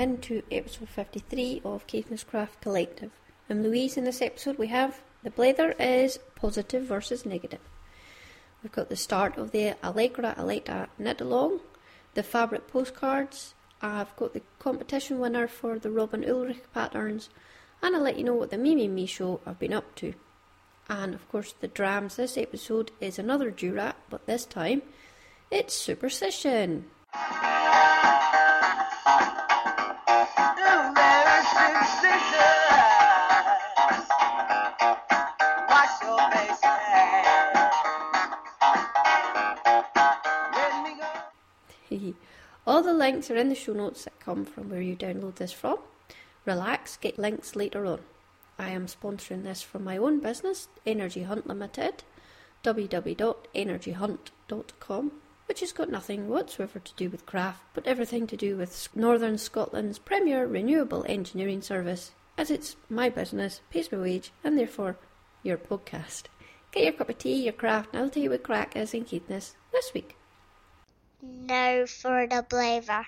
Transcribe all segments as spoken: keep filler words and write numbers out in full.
into episode fifty-three of Caithness Craft Collective. I'm Louise. In this episode we have the blether is positive versus negative. We've got the start of the Allegra Aletta knit along, the fabric postcards, I've got the competition winner for the Robin Ulrich patterns, and I'll let you know what the Me Me Me show I've been up to. And of course the drams. This episode is another Durat, but this time it's Superstition. All the links are in the show notes that come from where you download this from. Relax, get links later on. I am sponsoring this from my own business, Energy Hunt Limited, w w w dot energy hunt dot com, which has got nothing whatsoever to do with craft, but everything to do with Northern Scotland's premier renewable engineering service, as it's my business, pays my wage, and therefore your podcast. Get your cup of tea, your craft, and I'll tell you what crack is in Caithness this week. No for the blether.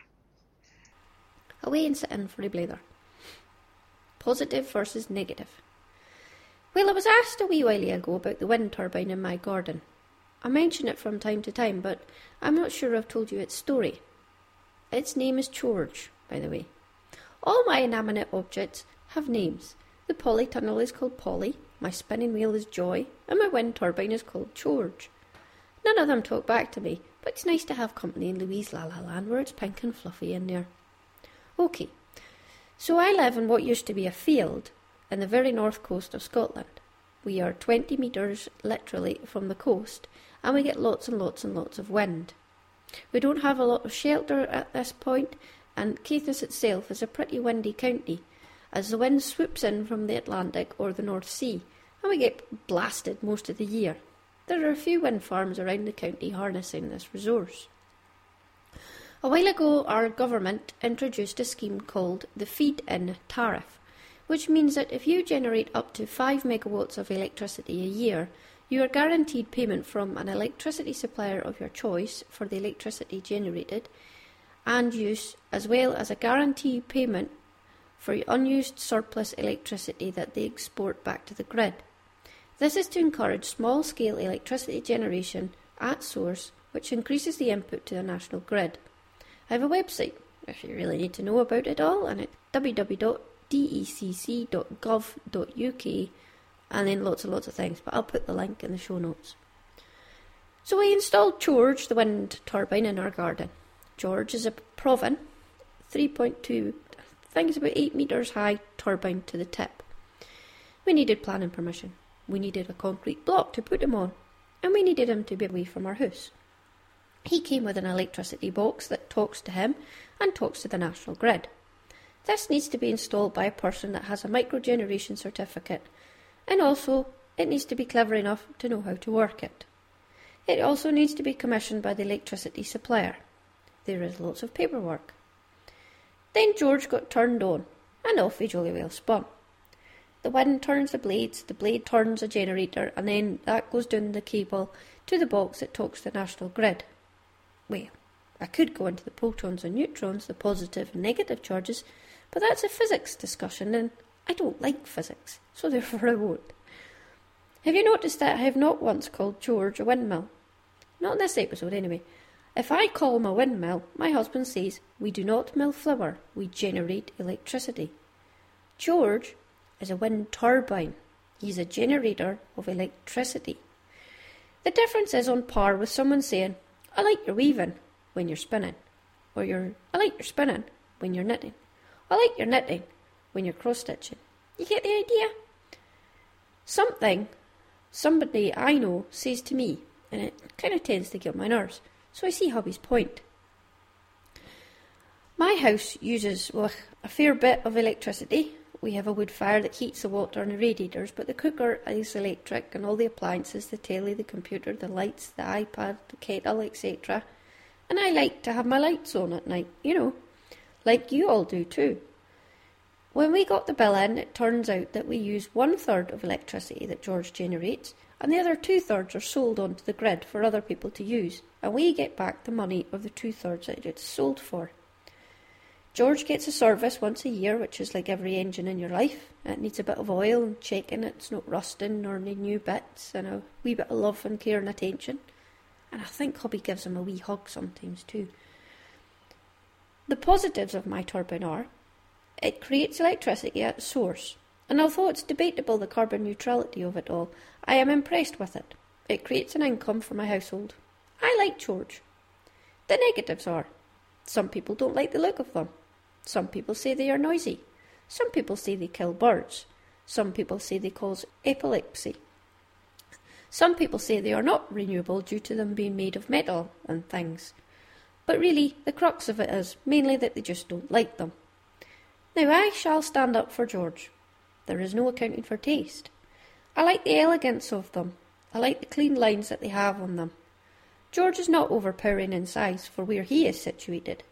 Away and sit in for the blether. Positive versus negative. Well, I was asked a wee while ago about the wind turbine in my garden. I mention it from time to time, but I'm not sure I've told you its story. Its name is George, by the way. All my inanimate objects have names. The polytunnel is called Polly, my spinning wheel is Joy, and my wind turbine is called George. None of them talk back to me, but it's nice to have company in Louise La La Land where it's pink and fluffy in there. Okay, so I live in what used to be a field in the very north coast of Scotland. We are twenty metres literally from the coast, and we get lots and lots and lots of wind. We don't have a lot of shelter at this point, and Caithness itself is a pretty windy county, as the wind swoops in from the Atlantic or the North Sea, and we get blasted most of the year. There are a few wind farms around the county harnessing this resource. A while ago, our government introduced a scheme called the Feed-In Tariff, which means that if you generate up to five megawatts of electricity a year, you are guaranteed payment from an electricity supplier of your choice for the electricity generated and use, as well as a guaranteed payment for unused surplus electricity that they export back to the grid. This is to encourage small-scale electricity generation at source, which increases the input to the national grid. I have a website, if you really need to know about it all, and it's w w w dot d e c c dot gov dot u k, and then lots and lots of things, but I'll put the link in the show notes. So we installed George, the wind turbine, in our garden. George is a Proven three point two, I think it's about eight metres high turbine to the tip. We needed planning permission. We needed a concrete block to put him on, and we needed him to be away from our house. He came with an electricity box that talks to him and talks to the national grid. This needs to be installed by a person that has a microgeneration certificate, and also it needs to be clever enough to know how to work it. It also needs to be commissioned by the electricity supplier. There is lots of paperwork. Then George got turned on, and off he jolly well spun. The wind turns the blades, the blade turns a generator, and then that goes down the cable to the box that talks to the national grid. Well, I could go into the protons and neutrons, the positive and negative charges, but that's a physics discussion, and I don't like physics, so therefore I won't. Have you noticed that I have not once called George a windmill? Not in this episode, anyway. If I call him a windmill, my husband says, we do not mill flour, we generate electricity. George is a wind turbine. He's a generator of electricity. The difference is on par with someone saying, I like your weaving when you're spinning, or you're, I like your spinning when you're knitting, I like your knitting when you're cross-stitching. You get the idea? Something somebody I know says to me, and it kind of tends to get on my nerves, so I see hubby's point. My house uses well, a fair bit of electricity. We have a wood fire that heats the water and the radiators, but the cooker is electric and all the appliances, the telly, the computer, the lights, the iPad, the kettle, et cetera. And I like to have my lights on at night, you know, like you all do too. When we got the bill in, it turns out that we use one third of electricity that George generates, and the other two thirds are sold onto the grid for other people to use, and we get back the money of the two thirds that it's sold for. George gets a service once a year, which is like every engine in your life. It needs a bit of oil and checking, it's not rusting or any new bits, and a wee bit of love and care and attention. And I think hubby gives him a wee hug sometimes too. The positives of my turbine are, it creates electricity at its source, and although it's debatable the carbon neutrality of it all, I am impressed with it. It creates an income for my household. I like George. The negatives are, some people don't like the look of them. Some people say they are noisy. Some people say they kill birds. Some people say they cause epilepsy. Some people say they are not renewable due to them being made of metal and things. But really, the crux of it is mainly that they just don't like them. Now I shall stand up for George. There is no accounting for taste. I like the elegance of them. I like the clean lines that they have on them. George is not overpowering in size for where he is situated.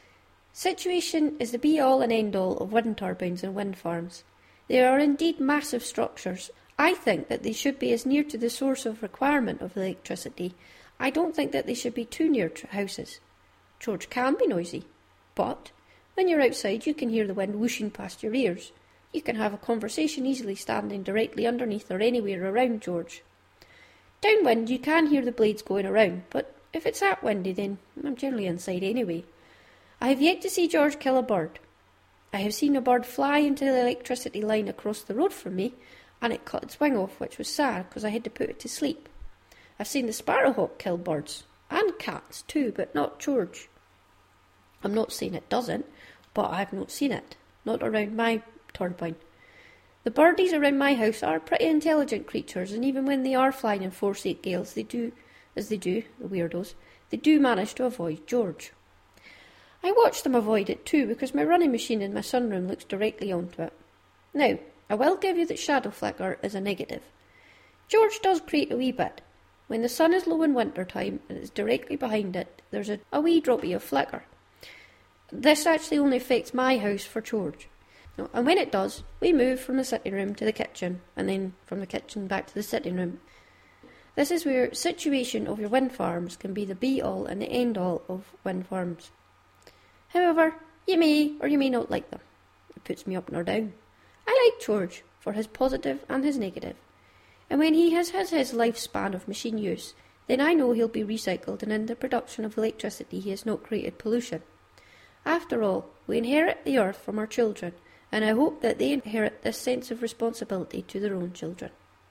Situation is the be-all and end-all of wind turbines and wind farms. They are indeed massive structures. I think that they should be as near to the source of requirement of electricity. I don't think that they should be too near to houses. George can be noisy, but when you're outside you can hear the wind whooshing past your ears. You can have a conversation easily standing directly underneath or anywhere around George. Downwind you can hear the blades going around, but if it's that windy then I'm generally inside anyway. I have yet to see George kill a bird. I have seen a bird fly into the electricity line across the road from me, and it cut its wing off, which was sad because I had to put it to sleep. I've seen the sparrowhawk kill birds, and cats too, but not George. I'm not saying it doesn't, but I've not seen it, not around my turbine. The birdies around my house are pretty intelligent creatures, and even when they are flying in force eight gales, they do, as they do, the weirdos, they do manage to avoid George. I watch them avoid it too, because my running machine in my sunroom looks directly onto it. Now, I will give you that shadow flicker is a negative. George does create a wee bit. When the sun is low in winter time and it's directly behind it, there's a, a wee droppy of flicker. This actually only affects my house for George. No, and when it does, we move from the sitting room to the kitchen, and then from the kitchen back to the sitting room. This is where situation of your wind farms can be the be-all and the end-all of wind farms. However, you may or you may not like them. It puts me up nor down. I like George for his positive and his negative. And when he has had his lifespan of machine use, then I know he'll be recycled, and in the production of electricity he has not created pollution. After all, we inherit the earth from our children, and I hope that they inherit this sense of responsibility to their own children.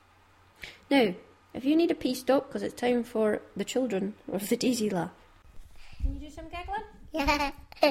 Now, if you need a pee stop because it's time for the children of the Daisy laugh. Can you do some giggling? Yeah.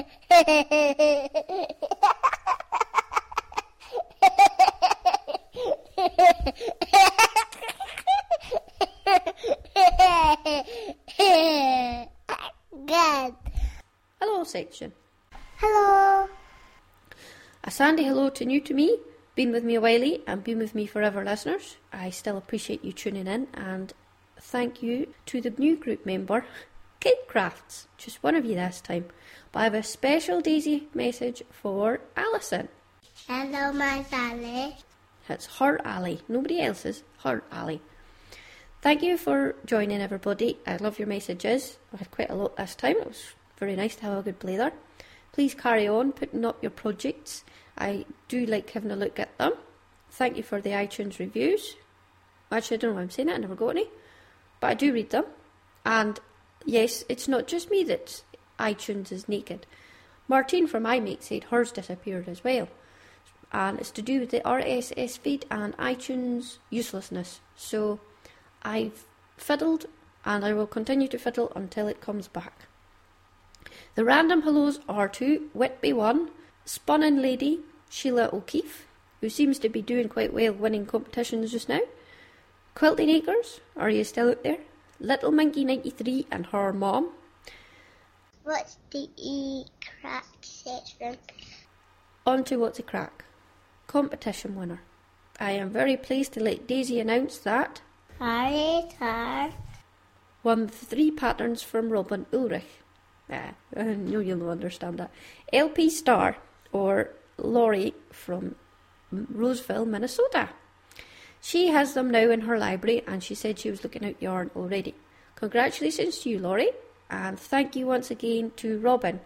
Good. Hello section. Hello. A sandy hello to new to me, been with me a whiley and been with me forever listeners. I still appreciate you tuning in, and thank you to the new group member, Kate Crafts, just one of you this time. But I have a special Daisy message for Alison. Hello, my Sally. It's her alley, nobody else's, her alley. Thank you for joining, everybody. I love your messages. I had quite a lot this time. It was very nice to have a good blather. Please carry on putting up your projects. I do like having a look at them. Thank you for the iTunes reviews. Actually, I don't know why I'm saying it, I never got any. But I do read them. And yes, it's not just me that iTunes is naked. Martine from iMake said hers disappeared as well. And it's to do with the R S S feed and iTunes uselessness. So I've fiddled, and I will continue to fiddle until it comes back. The random hellos are to Whitby one, Spunning Lady, Sheila O'Keefe, who seems to be doing quite well winning competitions just now. Quilting Acres, are you still out there? Little Minky ninety-three and her mom. What's the E crack section? On to What's a Crack. Competition winner. I am very pleased to let Daisy announce that Harry Tar. won three patterns from Robin Ulrich. Ah, I know you'll understand that. L P Star, or Laurie from Roseville, Minnesota. She has them now in her library, and she said she was looking out yarn already. Congratulations to you, Laurie, and thank you once again to Robin.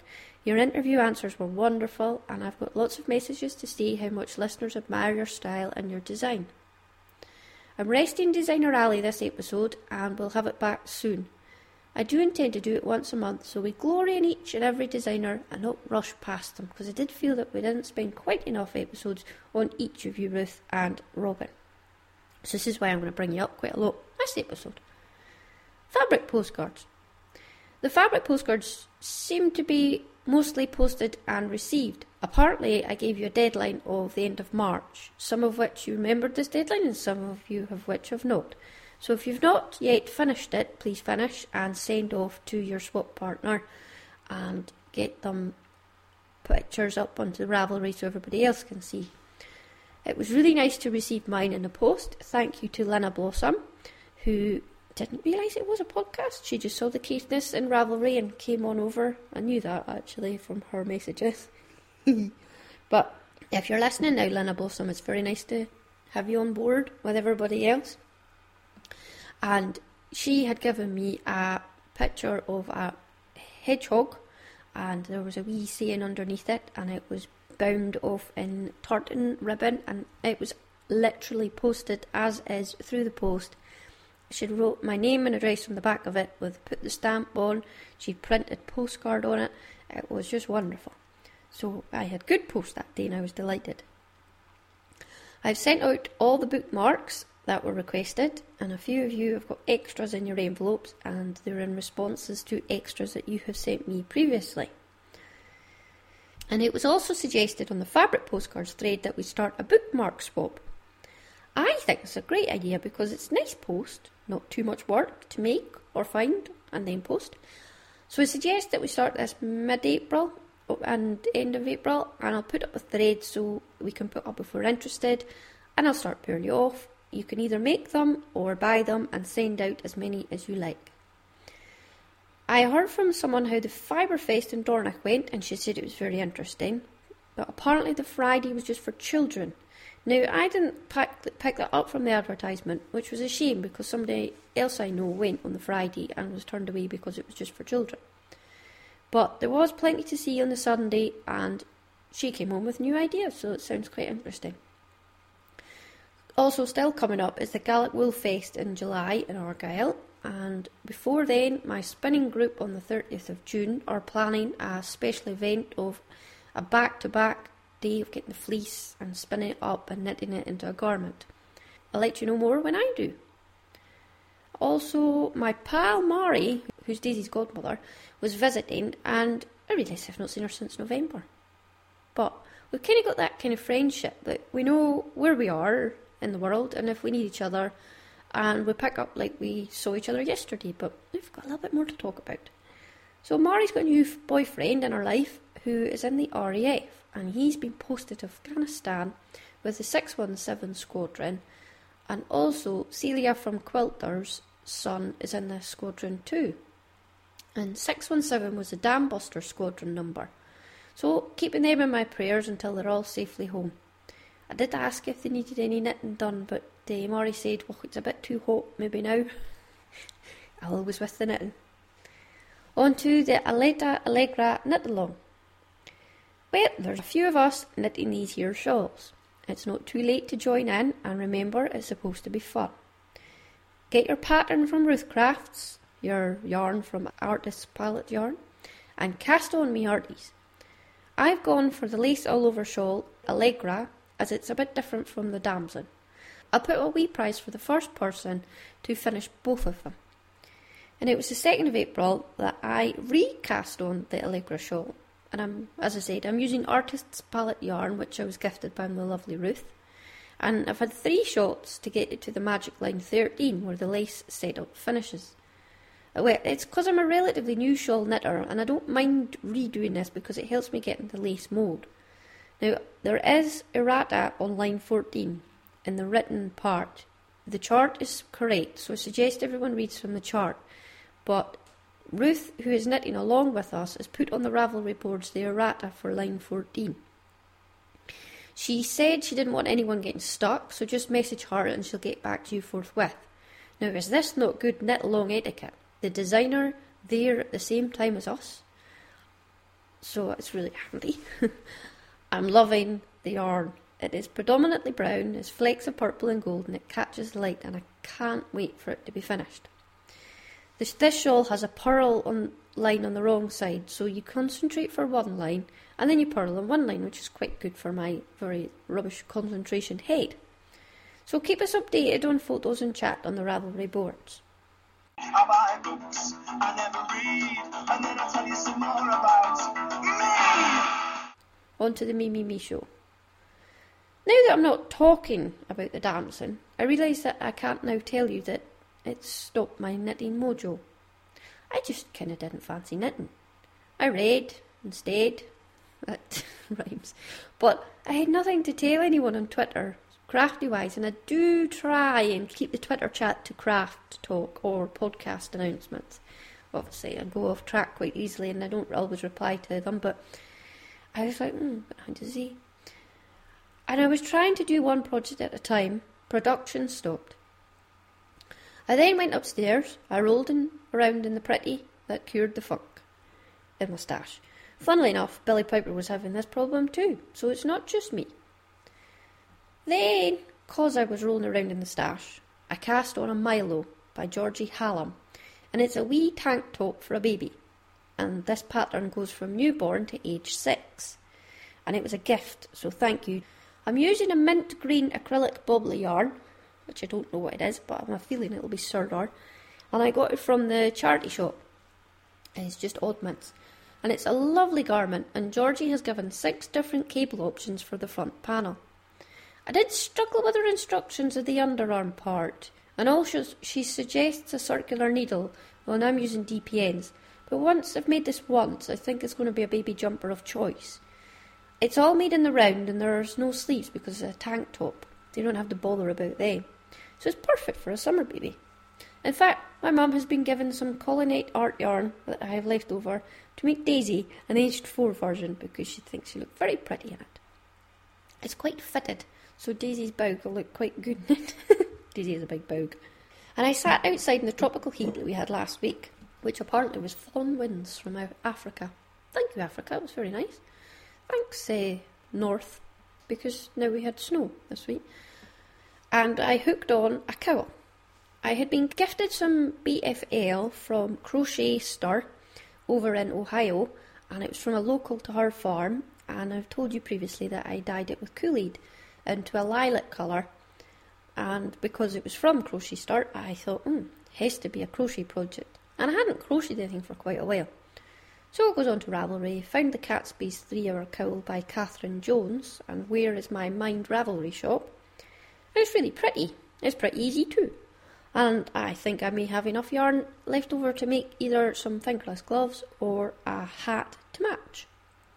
Your interview answers were wonderful, and I've got lots of messages to see how much listeners admire your style and your design. I'm resting Designer Alley this episode, and we'll have it back soon. I do intend to do it once a month, so we glory in each and every designer and not rush past them, because I did feel that we didn't spend quite enough episodes on each of you, Ruth and Robin. So this is why I'm going to bring you up quite a lot this episode. Fabric postcards. The fabric postcards seem to be mostly posted and received. Apparently, I gave you a deadline of the end of March, some of which you remembered this deadline and some of you have which have not. So if you've not yet finished it, please finish and send off to your swap partner and get them pictures up onto the Ravelry so everybody else can see. It was really nice to receive mine in the post. Thank you to Lena Blossom, who didn't realise it was a podcast. She just saw the cuteness in Ravelry and came on over. I knew that actually from her messages. But if you're listening now, Lena Blossom, it's very nice to have you on board with everybody else. And she had given me a picture of a hedgehog, and there was a wee saying underneath it, and it was bound off in tartan ribbon, and it was literally posted as is through the post. She wrote my name and address on the back of it, with put the stamp on. She printed postcard on it. It was just wonderful. So I had good post that day, and I was delighted. I've sent out all the bookmarks that were requested, and a few of you have got extras in your envelopes, and they're in responses to extras that you have sent me previously. And it was also suggested on the fabric postcards thread that we start a bookmark swap. I think it's a great idea because it's nice post, not too much work to make or find and then post. So I suggest that we start this mid-April and end of April, and I'll put up a thread so we can put up if we're interested, and I'll start pairing you off. You can either make them or buy them and send out as many as you like. I heard from someone how the Fiberfest in Dornoch went, and she said it was very interesting, but apparently the Friday was just for children. Now, I didn't pick, pick that up from the advertisement, which was a shame because somebody else I know went on the Friday and was turned away because it was just for children. But there was plenty to see on the Sunday, and she came home with new ideas, so it sounds quite interesting. Also still coming up is the Gaelic Wool Fest in July in Argyll, and before then my spinning group on the thirtieth of June are planning a special event of a back-to-back day of getting the fleece and spinning it up and knitting it into a garment. I'll let you know more when I do. Also, my pal Mari, who's Daisy's godmother, was visiting, and I realise I've not seen her since November. But we've kind of got that kind of friendship that we know where we are in the world and if we need each other, and we pick up like we saw each other yesterday, but we've got a little bit more to talk about. So Mari's got a new boyfriend in her life who is in the R A F, and he's been posted to Afghanistan with the six one seven squadron, and also Celia from Quilter's son is in this squadron too. And six one seven was the Dam Buster squadron number. So keeping them in my prayers until they're all safely home. I did ask if they needed any knitting done, but uh, Mari said, well, it's a bit too hot maybe now. I'll always with the knitting. On to the Aleta Allegra knit-along. Well, there's a few of us knitting these here shawls. It's not too late to join in, and remember, it's supposed to be fun. Get your pattern from Ruth Crafts, your yarn from Artist's Palette Yarn, and cast on me hearties. I've gone for the lace all-over shawl Allegra, as it's a bit different from the damson. I'll put a wee prize for the first person to finish both of them. And it was the second of April that I recast on the Allegra shawl. And I'm, as I said, I'm using Artist's Palette Yarn, which I was gifted by the lovely Ruth. And I've had three shots to get it to the magic line thirteen, where the lace setup finishes. Well, it's because I'm a relatively new shawl knitter, and I don't mind redoing this because it helps me get into lace mode. Now, there is errata on line fourteen in the written part. The chart is correct, so I suggest everyone reads from the chart. But Ruth, who is knitting along with us, has put on the Ravelry boards the errata for line fourteen. She said she didn't want anyone getting stuck, so just message her and she'll get back to you forthwith. Now, is this not good knit-along etiquette? The designer there at the same time as us? so it's really handy. I'm loving the yarn. It is predominantly brown, it's flakes of purple and gold, and it catches the light, and I can't wait for it to be finished. This, this shawl has a purl on, line on the wrong side, so you concentrate for one line, and then you purl on one line, which is quite good for my very rubbish concentration head. So keep us updated on photos and chat on the Ravelry boards. I buy books, I never read, and then I'll tell you some more about me! On to the Me Me Me show. Now that I'm not talking about the dancing, I realise that I can't now tell you that it's stopped my knitting mojo. I just kind of didn't fancy knitting. I read instead. That rhymes. But I had nothing to tell anyone on Twitter, crafty-wise, and I do try and keep the Twitter chat to craft talk or podcast announcements. Obviously, I go off track quite easily and I don't always reply to them, but I was like, hmm, but how does he? And I was trying to do one project at a time. Production stopped. I then went upstairs. I rolled in, around in the pretty that cured the funk in my stash. Funnily enough, Billy Piper was having this problem too, so it's not just me. Then, cause I was rolling around in the stash, I cast on a Milo by Georgie Hallam, and it's a wee tank top for a baby. And this pattern goes from newborn to age six. And it was a gift, so thank you. I'm using a mint green acrylic bobbly yarn, which I don't know what it is, but I'm feeling it'll be Surdar. And I got it from the charity shop. And it's just odd mints. And it's a lovely garment, and Georgie has given six different cable options for the front panel. I did struggle with her instructions of the underarm part, and also she suggests a circular needle, and I'm using D P Ns. But once I've made this once, I think it's going to be a baby jumper of choice. It's all made in the round, and there's no sleeves because it's a tank top. You don't have to bother about them. So it's perfect for a summer baby. In fact, my mum has been given some Collinate art yarn that I have left over to make Daisy an aged four version because she thinks she looked very pretty in it. It's quite fitted, so Daisy's boug will look quite good in it. Daisy is a big boug. And I sat outside in the tropical heat that we had last week, which apparently was fawn winds from Africa. Thank you, Africa, it was very nice. Thanks, uh, North, because now we had snow this week. And I hooked on a cowl. I had been gifted some B F L from Crochet Stir over in Ohio, and it was from a local to her farm, and I've told you previously that I dyed it with Kool-Aid into a lilac colour, and because it was from Crochet Stir, I thought, hmm, has to be a crochet project. And I hadn't crocheted anything for quite a while. So it goes on to Ravelry, found the Catsby's three-hour cowl by Catherine Jones, and where is my Mind Ravelry shop. It's really pretty. It's pretty easy too. And I think I may have enough yarn left over to make either some fingerless gloves or a hat to match.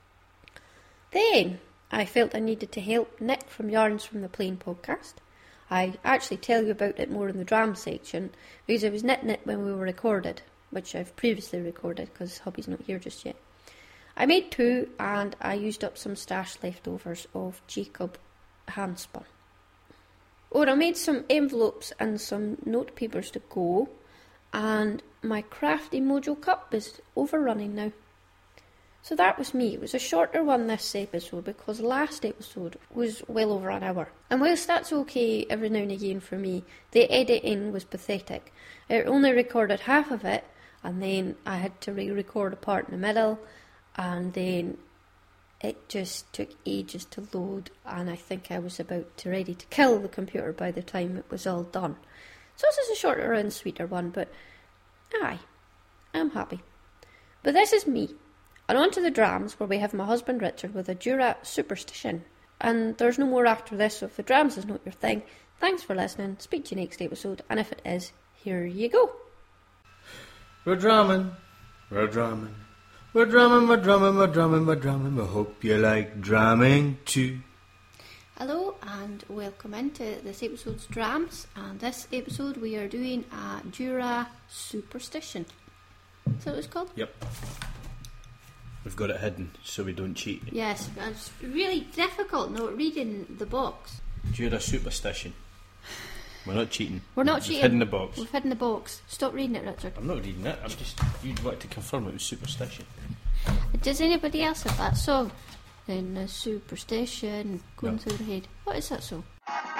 Then I felt I needed to help Nick from Yarns from the Plain podcast. I actually tell you about it more in the dram section because I was knitting it when we were recorded, which I've previously recorded because hubby's not here just yet. I made two and I used up some stash leftovers of Jacob handspun. Oh, and I made some envelopes and some note papers to go, and my Crafty Mojo cup is overrunning now. So that was me. It was a shorter one this episode because last episode was well over an hour. And whilst that's okay every now and again for me, the editing was pathetic. I only recorded half of it, and then I had to re-record a part in the middle, and then it just took ages to load, and I think I was about to ready to kill the computer by the time it was all done. So this is a shorter and sweeter one, but aye, I'm happy. But this is me. And on to the drams, where we have my husband Richard with a Dura Superstition. And there's no more after this, so if the drams is not your thing, thanks for listening, speak to you next episode, and if it is, here you go. We're drumming, we're drumming, we're drumming, we're drumming, we're drumming, we're drumming, we hope you like drumming too. Hello and welcome into this episode's drams, and this episode we are doing a Dura Superstition. Is that what it's called? Yep. We've got it hidden so we don't cheat. Yes, it's really difficult not reading the box. Dura Superstition. We're not cheating. We're not We've cheating. hidden the box. We've hidden the box. Stop reading it, Richard. I'm not reading it. I'm just. You'd like to confirm it was superstition. I Does anybody else have that song? In a superstition going No. through their head. What is that song?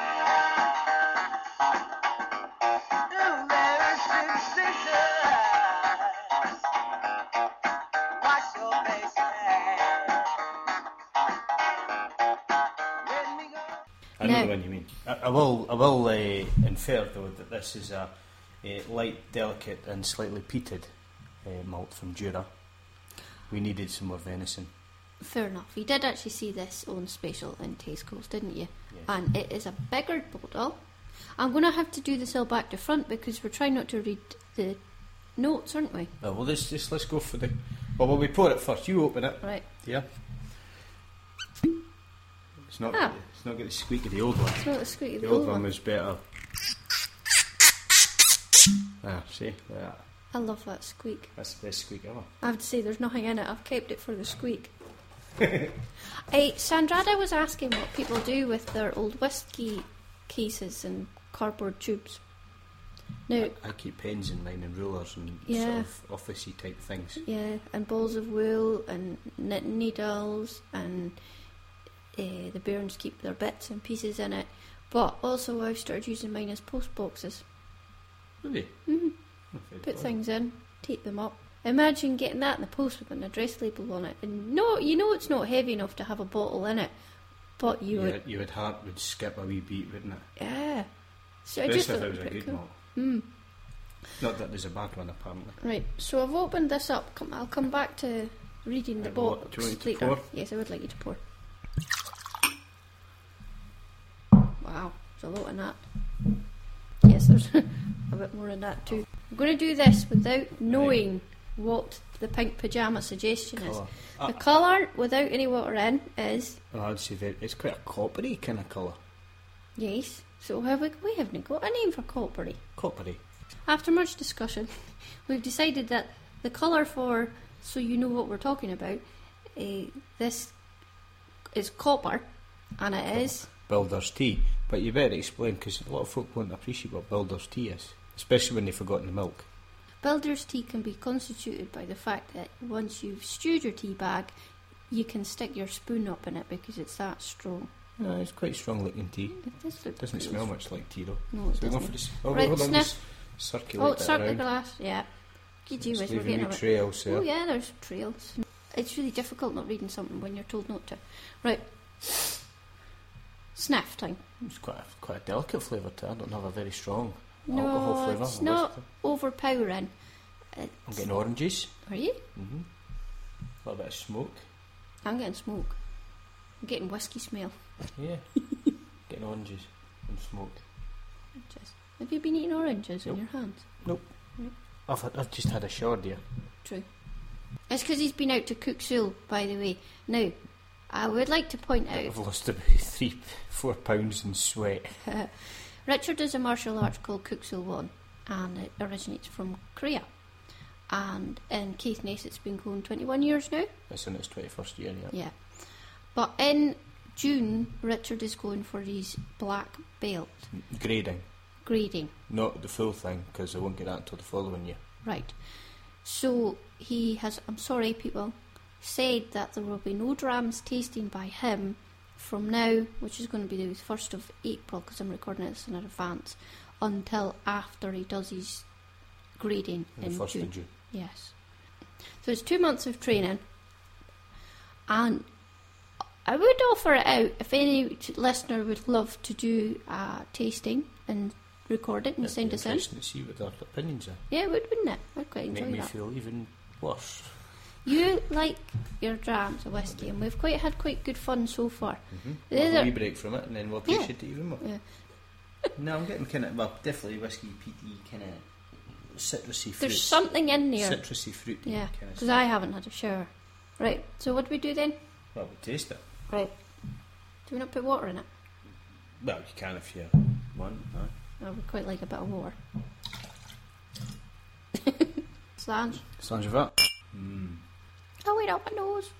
I know No. the one you mean. I, I will, I will uh, infer though that this is a, a light, delicate, and slightly peated uh, malt from Jura. We needed some more venison. Fair enough. You did actually see this on special in Tesco's, didn't you? Yes. And it is a bigger bottle. I'm going to have to do this all back to front because we're trying not to read the notes, aren't we? Oh, well, let's just let's go for the. Well, well, we pour it first. You open it. Right. Yeah. It's not. Ah. It's not got the squeak of the old one. It's not the squeak of The the old old one one. was better. Ah, see, like that. I love that squeak. That's the best squeak ever. I have to say, there's nothing in it. I've kept it for the squeak. Hey, Sandrada was asking what people do with their old whiskey cases and cardboard tubes. Now, I keep pens in mine and rulers and Yeah. sort of officey type things. yeah, and balls of wool and knitting needles, and uh, the bairns keep their bits and pieces in it. But also, I've started using mine as post boxes. Really? Mm-hmm. Oh, very Put clever. things in, tape them up. Imagine getting that in the post with an address label on it. And no, you know it's not heavy enough to have a bottle in it, but you You would, would, you would heart would skip a wee beat, wouldn't it? yeah. So I Especially just if thought it was a it'd be good cool. malt. Mm. Not that there's a bad one, apparently. Right, so I've opened this up. Come, I'll come back to reading the Right, well, box do you want me to later. pour? Yes, I would like you to pour. Wow, there's a lot in that. Yes, there's a bit more in that too. I'm going to do this without knowing what the pink pyjama suggestion is. Colour. The Ah. colour, without any water in, is Oh, I'd say that it's quite a coppery kind of colour. yes. So have we, we haven't got a name for coppery. Coppery. After much discussion, we've decided that the colour for, so you know what we're talking about, uh, this is copper, and it is, Builder's tea. But you better explain, because a lot of folk won't appreciate what builder's tea is. Especially when they've forgotten the milk. builder's tea can be constituted by the fact that once you've stewed your tea bag, you can stick your spoon up in it because it's that strong. No, it's quite strong looking tea. It does look It doesn't pretty smell strong. much like tea though. No, it So we're going doesn't. for this. Oh, Right, hold on, sniff. just circulate Oh, that circle the around. glass, yeah. Gee It's whiz, we're leaving getting wee a bit. trails there. Oh yeah, there's trails. It's really difficult not reading something when you're told not to. Right. Sniff time. It's quite a, quite a delicate flavour to it. I don't have a very strong No, alcohol flavour. it's or not whiskey. overpowering. I'm It's, getting oranges. are you? Mm-hmm. A little bit of smoke. I'm getting smoke. I'm getting whiskey smell. Yeah. Getting oranges and smoke. Just, have you been eating oranges Nope. in your hands? I've, had- I've just had a shower, dear. True. It's because he's been out to cook Soul, by the way. Now, I would like to point out I've lost about three, four pounds in sweat. Richard is a martial arts called Kuksul One, and it originates from Korea. And in Caithness, it's been going twenty-one years now. It's in its twenty-first year, yeah. Yeah. But in June, Richard is going for his black belt Grading. grading. Not the full thing, because I won't get that until the following year. Right. So he has, I'm sorry people, said that there will be no drams tasting by him from now, which is going to be the first of April, because I'm recording this in advance, until after he does his grading On in the first June. of June. Yes. So it's two months of training, and I would offer it out if any t- listener would love to do a tasting and record it and It'd send be us in. interesting to see what their opinions are. Yeah, it would, wouldn't it? I'd quite enjoy Make me that. feel even worse. You like your drams of whiskey, and we've quite had quite good fun so far. Mm-hmm. The We'll have a other- wee break from it, and then we'll Yeah. appreciate it even more. Yeah. No, I'm getting kind of, well, definitely whiskey, peaty, kind of citrusy fruit. There's something in there. Citrusy fruit. Yeah, kind because I haven't had a shower. Right, so what do we do then? Well, we taste it. Right. Do we not put water in it? Well, you can if you want. Aye. I would quite like a bit of water. Slange. Slange of that. Mm. Oh, wait, up my nose.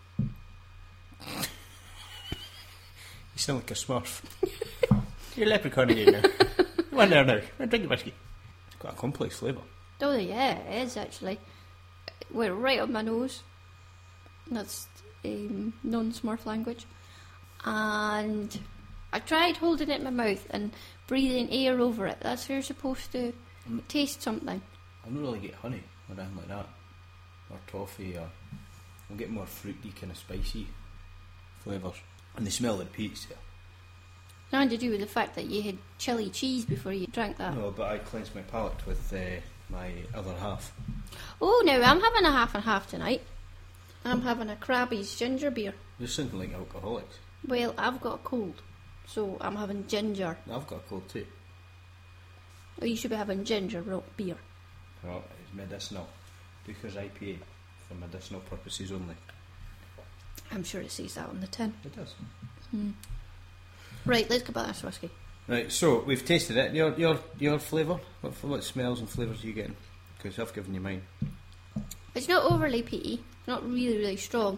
You sound like a smurf. You're a leprechaun again now. Come on there now. Drink your whiskey. It's got a complex flavour. Oh, yeah, it is actually. Went right up my nose. That's um, non-Smurf language. And I tried holding it in my mouth and breathing air over it. That's how you're supposed to Mm. taste something. I don't really get honey or anything like that, or toffee, or I'll get more fruity, kind of spicy flavours. And the smell of the peats there. Nothing to do with the fact that you had chili cheese before you drank that. No, but I cleansed my palate with uh, my other half. Oh, no, I'm having a half and half tonight. I'm having a Krabby's ginger beer. You're sounding like alcoholics. Well, I've got a cold, so I'm having ginger. I've got a cold too. Oh, you should be having ginger ro- beer. Well, it's medicinal. Duker's I P A for medicinal purposes only. I'm sure it says that on the tin. It does. Hmm. Right, let's go back to this whiskey. Right, so we've tasted it. Your your your flavour. What what smells and flavours are you getting? Because I've given you mine. It's not overly peaty, not really, really strong.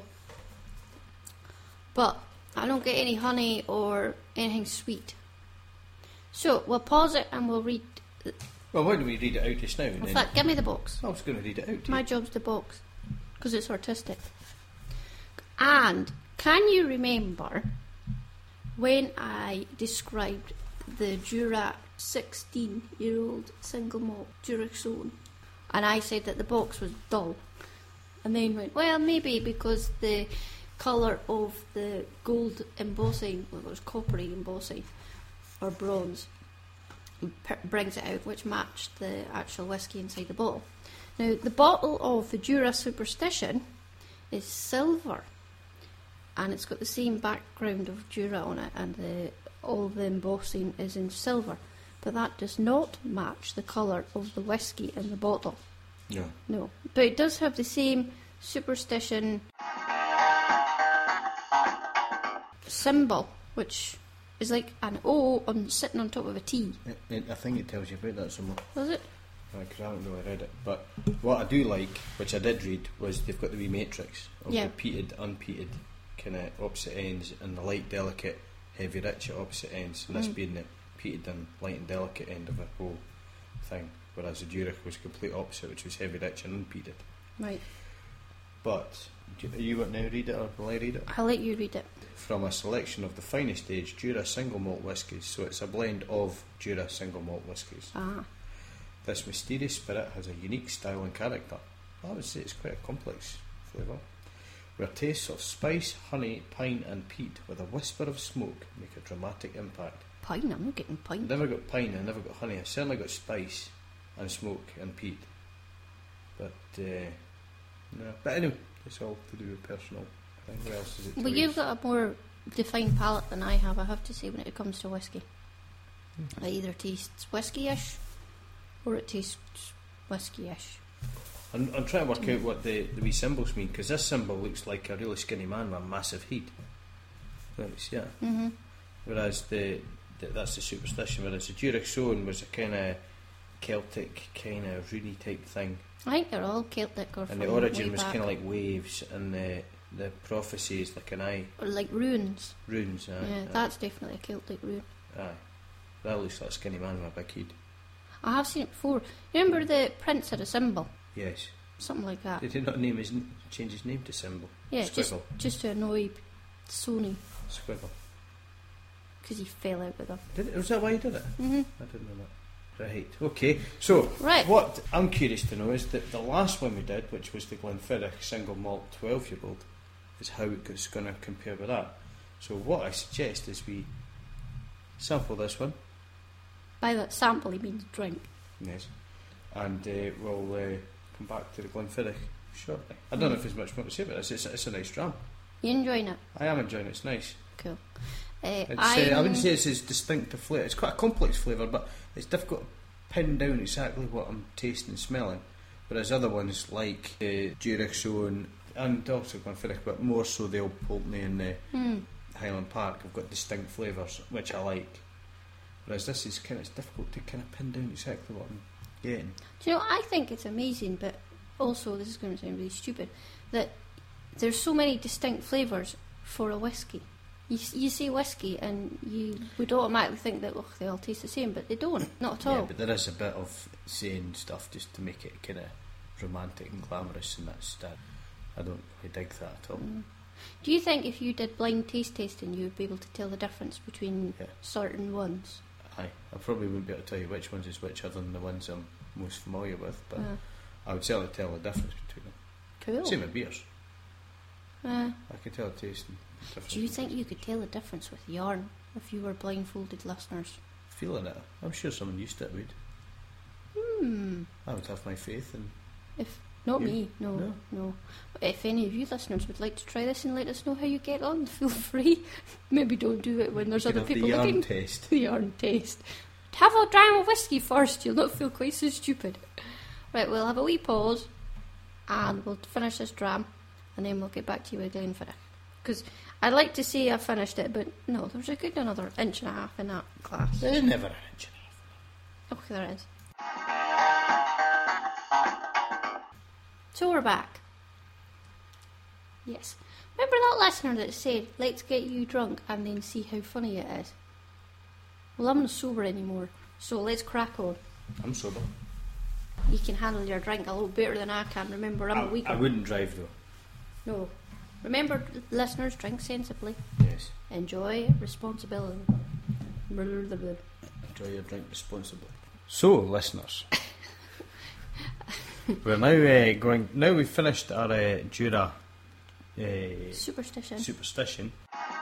But I don't get any honey or anything sweet. So we'll pause it and we'll read. Well, why don't we read it out just now? And In then fact, give me the box. I was going to read it out to My you. job's the box because it's artistic. And can you remember when I described the Jura sixteen-year-old single malt Duracell, and I said that the box was dull, and then went, well, maybe because the colour of the gold embossing, well, it was coppery embossing or bronze, p- brings it out, which matched the actual whiskey inside the bottle. Now, the bottle of the Jura Superstition is silver, and it's got the same background of Jura on it, and the, all the embossing is in silver, but that does not match the colour of the whiskey in the bottle. No. No, but it does have the same Superstition symbol, which is like an O on sitting on top of a T. It, it, I think it tells you about that somewhere. Was it? Because I haven't really read it. But what I do like, which I did read, was they've got the wee matrix of Yeah. the peated, unpeated kind of opposite ends, and the light, delicate, heavy, rich at opposite ends, and this Mm. being the peated and light and delicate end of the whole thing. Whereas the Durich was complete opposite, which was heavy, rich, and unpeated. Right. But do you, you want to now read it, or will I read it? I'll let you read it. From a selection of the finest aged Jura single malt whiskies, so it's a blend of Jura single malt whiskies. Ah. This mysterious spirit has a unique style and character. I would say it's quite a complex flavour, where tastes of spice, honey, pine and peat with a whisper of smoke make a dramatic impact. Pine? I'm not getting I pine. never got pine, I never got honey, I certainly got spice and smoke and peat. But, uh, no. But anyway, it's all to do with personal thing. What else is it to Well, read? you've got a more defined palate than I have, I have to say, when it comes to whiskey. Hmm. It either tastes whiskey-ish or it tastes whiskey-ish. I'm, I'm trying to work out what the, the wee symbols mean, because this symbol looks like a really skinny man with a massive head. Thanks, yeah. Mm-hmm. Whereas the, the that's the superstition, whereas the Durich was a kind of Celtic, kind of runey type thing, I think they're all Celtic or and from the origin way was back. kind of like waves, and the the prophecy is like an eye, Or like runes. runes. Aye, yeah, aye, that's definitely a Celtic rune. aye. That looks like a skinny man with a big head. I have seen it before. You remember the Prince had a symbol? Yes. Something like that. Did he not name his n- change his name to symbol? Yeah, just, Squiggle. just to annoy Sony, Squiggle. because he fell out with them. Did it, was that why he did it? Mm-hmm. I didn't know that. Right, okay. So, Right. what I'm curious to know is that the last one we did, which was the Glenfiddich single malt twelve year old, is how it's going to compare with that. So, what I suggest is we sample this one, By that sample, he means drink. yes, and uh, we'll uh, come back to the Glenfiddich shortly. I don't know if there's much more to say about this. It's, it's a nice dram. You enjoying it? I am enjoying it. It's nice. Cool. Uh, It's, uh, I'm- I wouldn't say it's as distinctive flavour. It's quite a complex flavour, but it's difficult to pin down exactly what I'm tasting and smelling. Whereas other ones like the Durich and also Glenfiddich, but more so the Old Pulteney and the Hmm. Highland Park have got distinct flavours, which I like. Whereas this is kind of it's difficult to kind of pin down exactly what I'm getting. Do you know, I think it's amazing, but also, this is going to sound really stupid, that there's so many distinct flavours for a whiskey. You, s- you say whiskey and you would automatically think that, oh, they all taste the same, but they don't, not at all. Yeah, but there is a bit of saying stuff just to make it kind of romantic and glamorous, and that's that. I don't really dig that at all. Mm. Do you think if you did blind taste testing, you would be able to tell the difference between Yeah. certain ones? Aye, I probably wouldn't be able to tell you which ones is which other than the ones I'm most familiar with, but Uh, I would certainly tell the difference between them. cool. Same with beers. Uh, I can tell the taste and difference. do you between think you could tell the difference with yarn if you were blindfolded listeners? feeling it? I'm sure someone used to it would. Hmm. I would have my faith in. If not You- me, no, no? no. If any of you listeners would like to try this and let us know how you get on, feel free. Maybe don't do it when there's You can other have people the yarn looking. taste. The yarn taste. Have a dram of whiskey first. You'll not feel quite so stupid. Right, we'll have a wee pause, and we'll finish this dram, and then we'll get back to you with Glenfiddich. Because I'd like to say I finished it, but no, there's a good another inch and a half in that glass. There's never an inch and a half. Okay, there is. So we're back. Yes. Remember that listener that said, let's get you drunk and then see how funny it is? Well, I'm not sober anymore, so let's crack on. I'm sober. You can handle your drink a little better than I can. Remember, I'm a I, weaker. I wouldn't drive though. No. Remember, listeners, drink sensibly. Yes. Enjoy responsibility. Blah, blah, blah. Enjoy your drink responsibly. So, listeners, we're now uh, going. Now we've finished our uh, Jura uh, Superstition. superstition.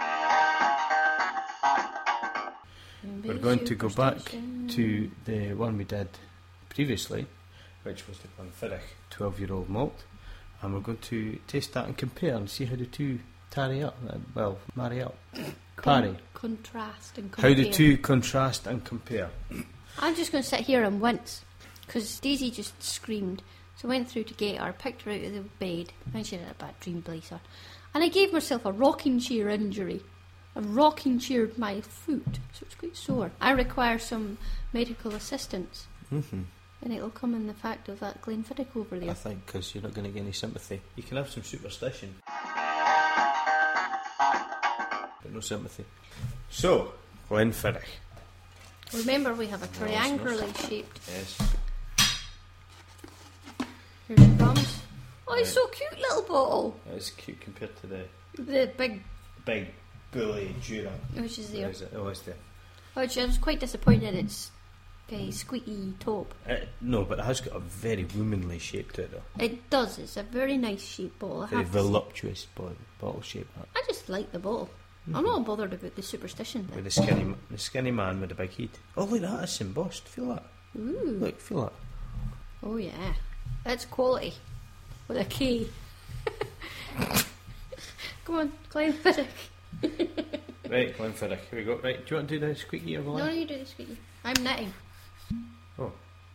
We're going to go back to the one we did previously, which was the Glenfiddich twelve-year-old malt, and we're going to taste that and compare and see how the two tarry up. Uh, well, marry up. Parry. Con- contrast and compare. How the two contrast and compare. I'm just going to sit here and wince, because Daisy just screamed. So I went through to get her, picked her out of the bed, and she had a bad dream, bless her. And I gave myself a rocking chair injury. I rocking chaired my foot, so it's quite sore. I require some medical assistance, Mm-hmm. and it'll come in the fact of that Glenfiddich over there. I think because you're not going to get any sympathy. You can have some superstition, but no sympathy. So, Glenfiddich. Remember, we have a triangularly shaped. Yes. Here's the crumbs. Oh, it's Right. so cute, little bottle. It's cute compared to the The big, big bully Jura. which is there. Where is it? Oh, it's there. Which I was quite disappointed. It's a squeaky top. Uh, no, but it has got a very womanly shape to it, though. It does. It's a very nice shaped bottle. I, Very have to say. voluptuous bottle, bottle shape. That. I just like the bottle. I'm not bothered about the superstition With bit. the skinny, m- the skinny man with the big head. Oh, look at that! It's embossed. Feel that? Ooh. Look, feel that. Oh yeah. It's quality. With a K. Come on, Glenfiddich. Right, Glenfiddich. Here we go. Right, do you want to do the squeaky or the No, line? you do the squeaky. I'm knitting. Oh.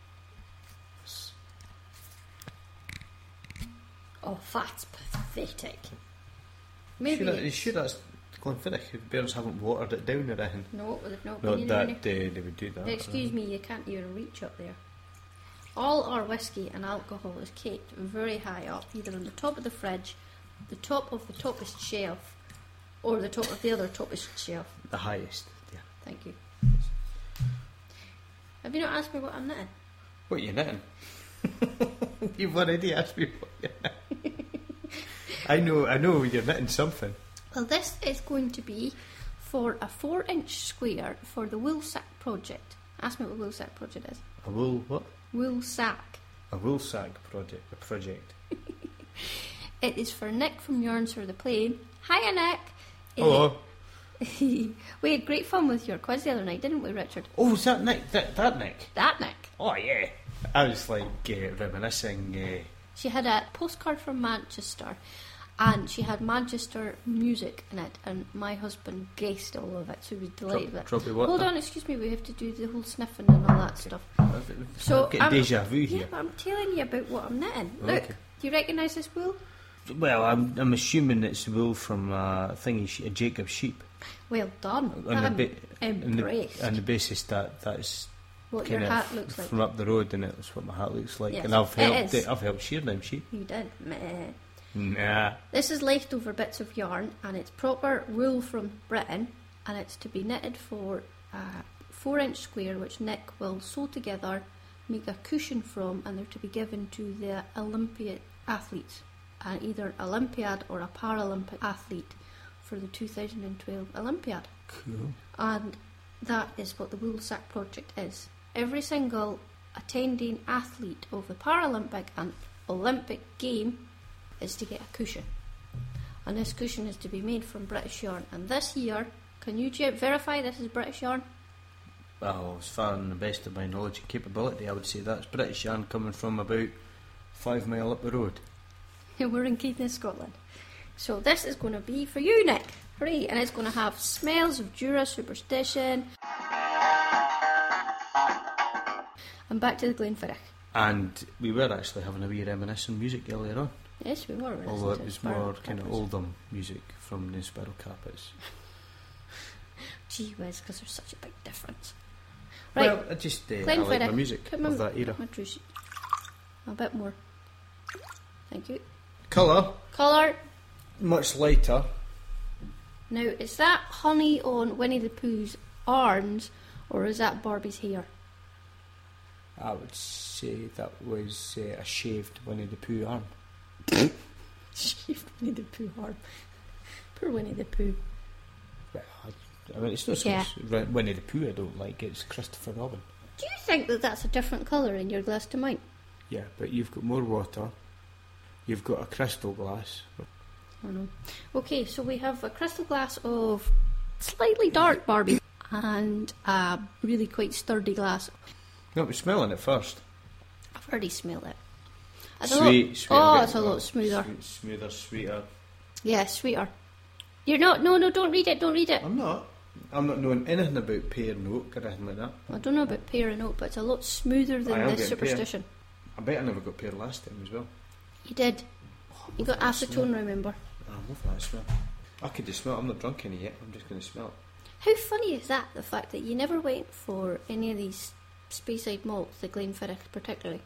Oh, that's pathetic. Maybe Sure, that, you it's... sure that's Glenfiddich? If bears haven't watered it down or anything. No, they've not No, been in that there. uh, they would do that. Excuse me, you can't even reach up there. All our whiskey and alcohol is kept very high up, either on the top of the fridge, the top of the toppest shelf, or the top of the other toppest shelf. The highest. Yeah. Thank you. Have you not asked me what I'm knitting? What are you knitting? You've already asked me what you're knitting. I know, I know you're knitting something. Well, this is going to be for a four-inch square for the wool sack project. Ask me what the wool sack project is. A wool what? Wool sack. A wool sack project. A project. It is for Nick from Yarns for the Plane. Hiya, Nick. Hello. We had great fun with your quiz the other night, didn't we, Richard? Oh, is that Nick? That, that Nick? That Nick. Oh yeah. I was like uh, reminiscing. Uh, She had a postcard from Manchester, and she had Manchester music in it, and my husband guessed all of it, so he was delighted with it. drop your what? Hold on, excuse me, we have to do the whole sniffing and all that stuff. So I'm getting I'm- deja vu Yeah, here. but I'm telling you about what I'm knitting. Oh, Look, okay. do you recognise this wool? Well, I'm I'm assuming it's wool from a thingy, she- a Jacob sheep. Well done. On the, I'm ba- on impressed. the, on the basis that that's What your kind hat of looks like. from up the road, and it's what my hat looks like. Yes, and I've it helped. is. I've helped shear them sheep. You did. Meh. Nah. This is leftover bits of yarn, and it's proper wool from Britain, and it's to be knitted for a four-inch square, which Nick will sew together, make a cushion from, and they're to be given to the Olympic athletes an either Olympiad or a Paralympic athlete for the two thousand twelve Olympiad. Cool. And that is what the Woolsack Project is. Every single attending athlete of the Paralympic and Olympic game is to get a cushion. And this cushion is to be made from British yarn. And this year, can you ge- verify this is British yarn? Well, as far as the best of my knowledge and capability, I would say that's British yarn coming from about five mile up the road. We're in Caithness, Scotland. So this is going to be for you, Nick. Hooray! And it's going to have smells of Jura Superstition. And back to the Glenfiddich. And we were actually having a wee reminiscent music earlier on. Yes, we were. Although it was more kind of oldham music from the Sparrow Carpets. Gee whiz, because there's such a big difference. Right. Well, I just uh, I like my music Put my- of that era. put my juice- A bit more. Thank you. Colour, Colour. much lighter. Now, is that honey on Winnie the Pooh's arms, or is that Barbie's hair? I would say that was uh, a shaved Winnie the Pooh arm. Shaved Winnie the Pooh arm. Poor Winnie the Pooh. Well, I, I mean, it's not so Yeah. much Ri- Winnie the Pooh I don't like, it's Christopher Robin. Do you think that that's a different colour in your glass to mine? Yeah, but you've got more water, you've got a crystal glass. I know. Okay, so we have a crystal glass of slightly dark Barbie and a really quite sturdy glass. No, we're smelling it first. I've already smelled it. It's a Sweet, lot, sweet. Oh, a bit- it's a lot smoother. Sweet, smoother, sweeter. Yeah, sweeter. You're not. No, no, don't read it. Don't read it. I'm not. I'm not knowing anything about pear and oak or anything like that. I don't know about pear and oat, but it's a lot smoother I than am the getting superstition. I bet I never got pear last time as well. You did. You got Love that smell. acetone, remember? I love that smell. I could just smell it. I'm not drunk any yet. I'm just going to smell it. How funny is that? The fact that you never went for any of these Speyside malts, the Glenfiddich particularly,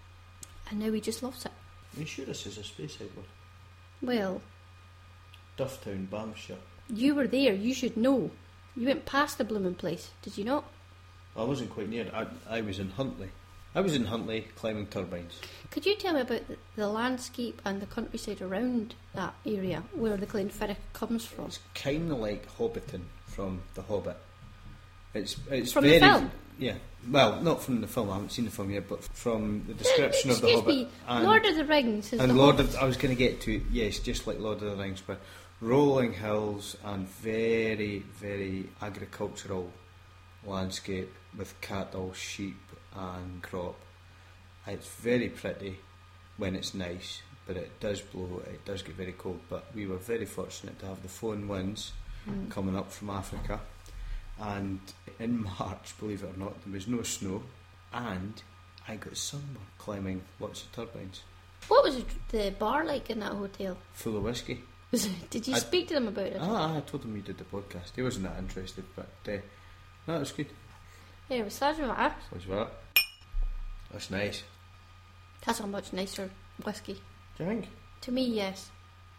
and now he just loves it. Are you sure this is a Speyside one? Well, Dufftown, Banffshire. you were there. You should know. You went past the blooming place, did you not? I wasn't quite near. I, I was in Huntly. I was in Huntly climbing turbines. Could you tell me about the, the landscape and the countryside around that area where the Glenfiddich comes from? It's kind of like Hobbiton from The Hobbit. It's it's From the very film? Yeah. Well, not from the film. I haven't seen the film yet, but from the description of The Excuse Hobbit. me, and Lord of the Rings is and the Lord Hobbit. of, I was going to get to yes, just like Lord of the Rings, but rolling hills and very very agricultural landscape with cattle, sheep, and crop. It's very pretty when it's nice, but it does blow. It does get very cold. But we were very fortunate to have the phone winds Mm. coming up from Africa, and in March, believe it or not, there was no snow, and I got sunburned climbing lots of turbines, What was the bar like in that hotel? full of whiskey. Was it, did you I- speak to them about it? Ah, I told him we did the podcast. He wasn't that interested, but uh, no, it was good. Yeah, it was such a matter. Was that? That's nice. That's a much nicer whiskey. Do you think? To me, yes.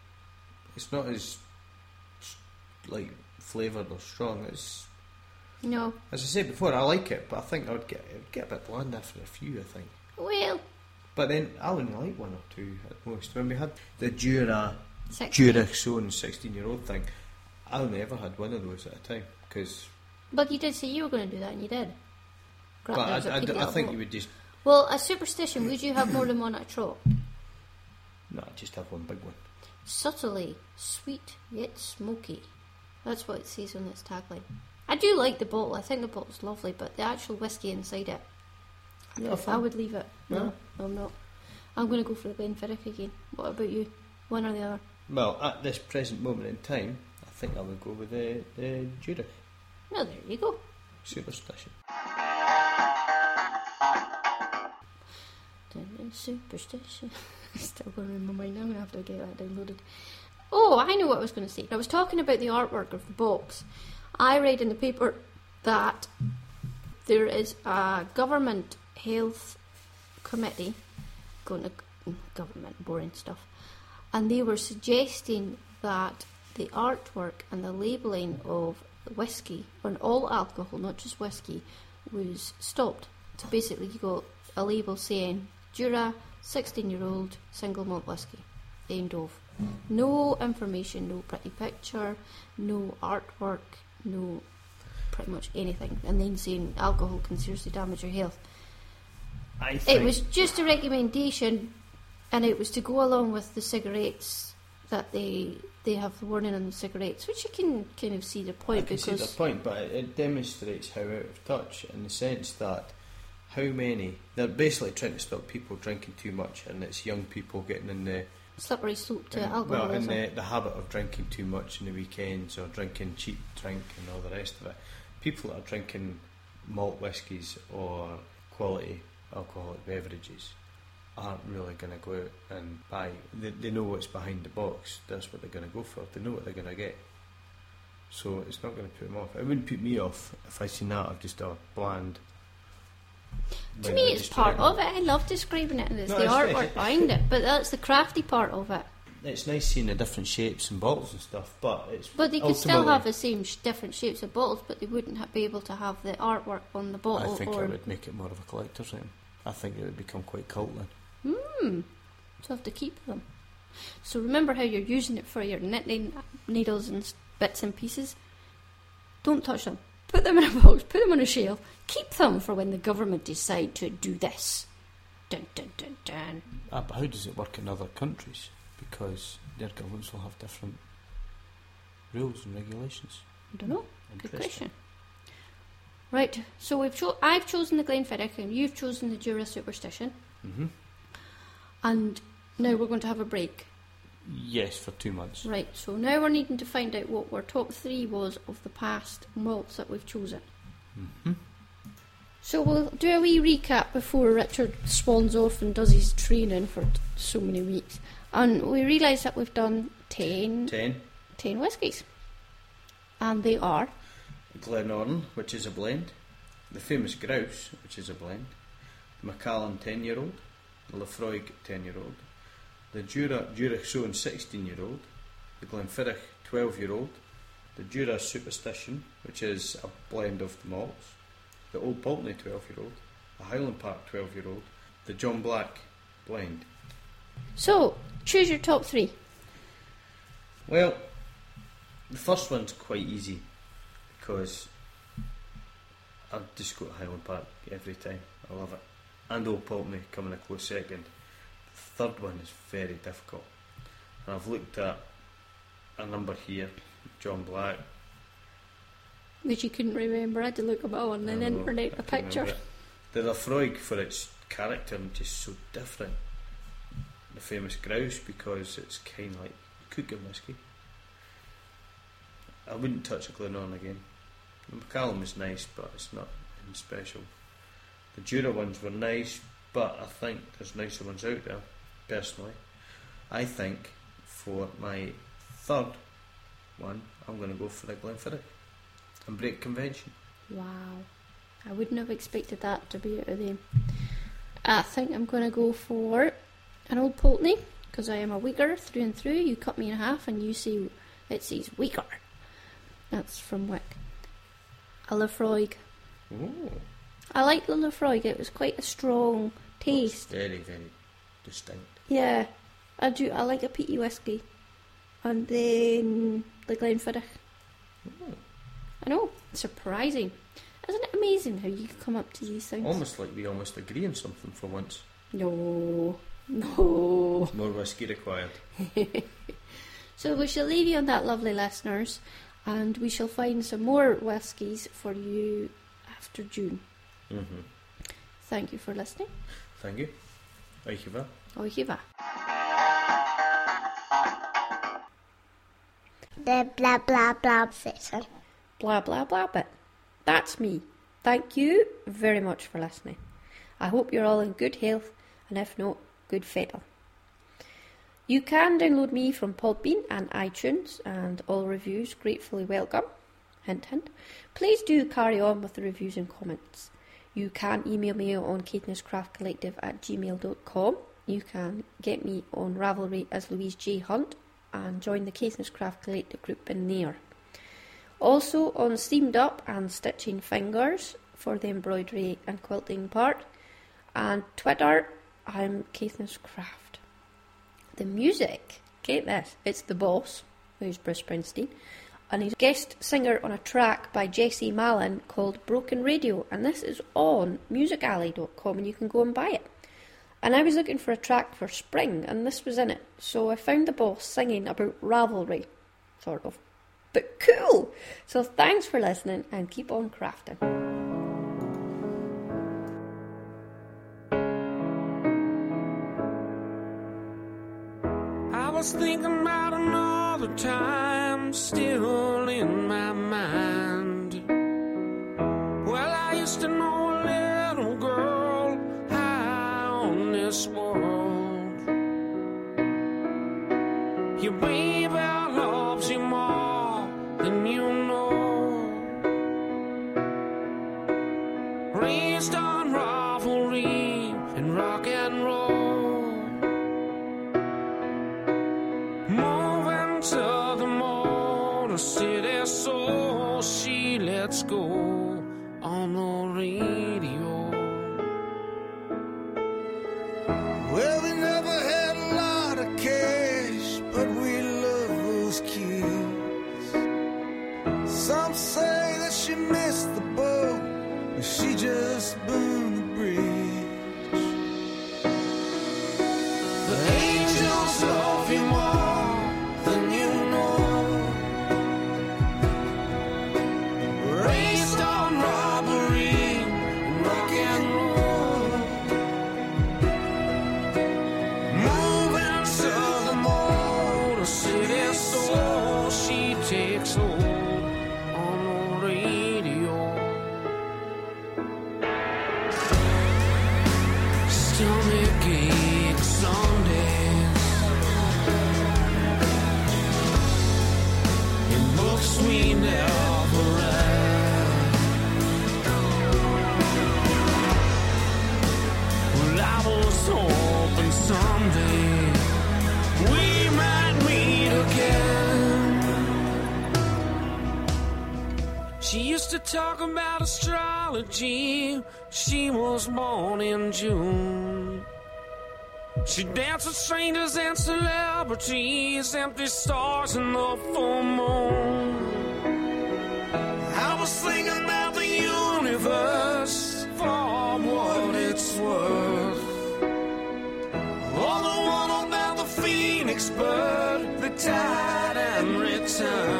It's not as like flavoured or strong. It's, No. as I said before, I like it, but I think I would get it would get a bit bland after a few. I think. Well, But then I only like one or two at most. When we had the Jura six. Jura Zone sixteen year old thing, I only ever had one of those at a time because. But you did say you were going to do that, and you did. Gra- But there was a I, I, peanut I think butter. you would just Well, a superstition, would you have more than one at a trot? no, just have one big one. Subtly sweet yet smoky. That's what it says on its tagline. I do like the bottle. I think the bottle's lovely, but the actual whiskey inside it, Yeah, I fine. would leave it. No, no, I'm not. I'm going to go for the Glenfiddich again. What about you? One or the other? Well, at this present moment in time, I think I would go with the the Jura No, there you go. Superstition. Dun, dun, Superstition. Still going in my mind. I'm going to have to get that downloaded. Oh, I know what I was going to say. I was talking about the artwork of the box. I read in the paper that there is a government health committee going to government boring stuff, and they were suggesting that the artwork and the labelling of whiskey, on all alcohol, not just whiskey, was stopped. So basically you got a label saying Jura sixteen year old single malt whiskey. End of. No information, no pretty picture, no artwork, no pretty much anything. And then saying alcohol can seriously damage your health. I think It was just a recommendation, and it was to go along with the cigarettes that they they have the warning on the cigarettes, which you can kind of see the I point can because see the point, but it, it demonstrates how out of touch in the sense that how many they're basically trying to stop people drinking too much, and it's young people getting in the slippery slope to in, well in alcoholism. the, the habit of drinking too much in the weekends or drinking cheap drink and all the rest of it. People that are drinking malt whiskies or quality alcoholic beverages aren't really going to go out and buy. They, they know what's behind the box. That's what they're going to go for. They know what they're going to get. So it's not going to put them off. It wouldn't put me off if I seen that of just a bland. To like, me, like it's just part regular- of it. I love describing it, and it's No, the it's artwork nice. behind it. But that's the crafty part of it. It's nice seeing the different shapes and bottles and stuff, but it's But they could still ultimately- have the same sh- different shapes of bottles, but they wouldn't ha- be able to have the artwork on the bottle. I think or it would make it more of a collector's item. I think it would become quite cult then. Hmm. So have to keep them. So remember how you're using it for your knitting needles and s- bits and pieces. Don't touch them. Put them in a box. Put them on a shelf. Keep them for when the government decide to do this. Dun dun dun dun. Ah, but how does it work in other countries? Because their governments will have different rules and regulations. I don't know. Good Interesting. question. Right. So we've cho- I've chosen the Glenfiddich and you've chosen the Jura Superstition, Mm-hmm. and now we're going to have a break. Yes, for two months. Right. So now we're needing to find out what our top three was of the past malts that we've chosen. Mm-hmm. So we'll do a wee recap before Richard swans off and does his training for t- so many weeks. And we realise that we've done ten, Ten. ten whiskies. And they are Glenorn, which is a blend. The famous Grouse, which is a blend. The Macallan ten-year-old. The Lafroig ten-year-old. The Jura Jurachson sixteen-year-old. The Glenfiddich twelve-year-old. The Jura Superstition, which is a blend of the malts. The Old Pulteney twelve-year-old. The Highland Park twelve-year-old. The John Black blend. So, choose your top three. Well, the first one's quite easy because I'll just go to Highland Park every time. I love it. And Old Pulteney coming a close second. The third one is very difficult. And I've looked at a number here, John Black. Which you couldn't remember. I had to look them all on the I know, internet, I a can picture. remember it. The Lafroig for its character and just so different. The famous Grouse because it's kind of like cooking whiskey. I wouldn't touch a Glenorn again. The Macallan was nice, but it's not anything special. The Jura ones were nice, but I think there's nicer ones out there, personally. I think for my third one, I'm going to go for the Glenfiddich and break convention. Wow. I wouldn't have expected that to be out of them. I think I'm going to go for an Old Pulteney, because I am a Uyghur through and through. You cut me in half and you see it says Uyghur. That's from Wick. A Lafroig. Ooh. I like the Lafroig. It was quite a strong taste. Very, very distinct. Yeah, I do. I like a peaty whiskey. And then the Glenfiddich. Ooh. I know, surprising. Isn't it amazing how you can come up to these things? Almost like we almost agree on something for once. No, no. More whiskey required. So we shall leave you on that, lovely listeners, and we shall find some more whiskies for you after June. Mm-hmm. Thank you for listening. Thank you. Dankjewel. Oi, hyvä. The blah blah blah section. Blah, blah, blah bit. That's me. Thank you very much for listening. I hope you're all in good health, and if not, good fettle. You can download me from Podbean and iTunes, and all reviews gratefully welcome. Hint, hint. Please do carry on with the reviews and comments. You can email me on caithnesscraftcollective at gmail dot com. You can get me on Ravelry as Louise J. Hunt and join the Caithness Craft Collective group in there. Also on Steamed Up and Stitching Fingers for the embroidery and quilting part. And Twitter, I'm Caithness Craft. The music, get this, it's The Boss, who's Bruce Springsteen, and he's a guest singer on a track by Jesse Malin called Broken Radio, and this is on music alley dot com, and you can go and buy it. And I was looking for a track for spring, and this was in it, so I found The Boss singing about Ravelry, sort of. But cool! So thanks for listening, and keep on crafting. I was thinking about another time, still in my mind. Well, I used to know a little girl high on this world. Your baby loves you more than you know. Raised on rivalry and rock and roll. Moving to the Motor City, so she lets go on the radio. Well, we never had a lot of cash, but we love those kids. Some say that she missed the boat, but she just burned the bridge. The angels love you more than you know. Raised on robbery and rock and roll. Moving to the Motor City, so she takes hold on the radio. Stomach ache some days. In books we never read. Well, I was hoping someday we might meet again. She used to talk about astrology. She was born in June. She danced with strangers and celebrities, empty stars in the full moon. I was thinking about the universe for what it's worth. Or the one about the phoenix bird that died and returned.